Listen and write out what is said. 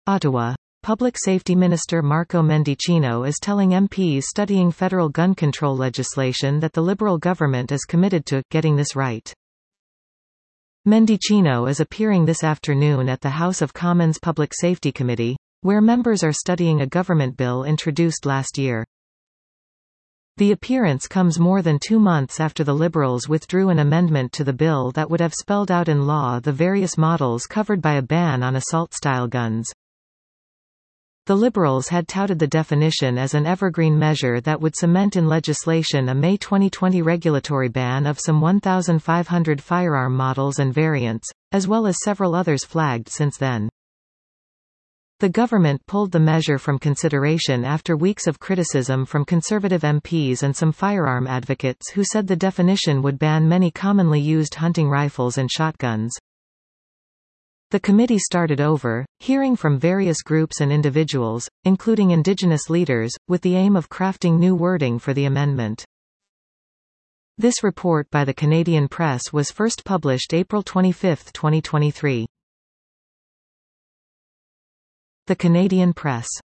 Ottawa. Public Safety Minister Marco Mendicino is telling MPs studying federal gun control legislation that the Liberal government is committed to getting this right. Mendicino is appearing this afternoon at the House of Commons Public Safety Committee, where members are studying a government bill introduced last year. The appearance comes more than 2 months after the Liberals withdrew an amendment to the bill that would have spelled out in law the various models covered by a ban on assault-style guns. The Liberals had touted the definition as an evergreen measure that would cement in legislation a May 2020 regulatory ban of some 1,500 firearm models and variants, as well as several others flagged since then. The government pulled the measure from consideration after weeks of criticism from Conservative MPs and some firearm advocates who said the definition would ban many commonly used hunting rifles and shotguns. The committee started over, hearing from various groups and individuals, including Indigenous leaders, with the aim of crafting new wording for the amendment. This report by the Canadian Press was first published April 25, 2023. The Canadian Press.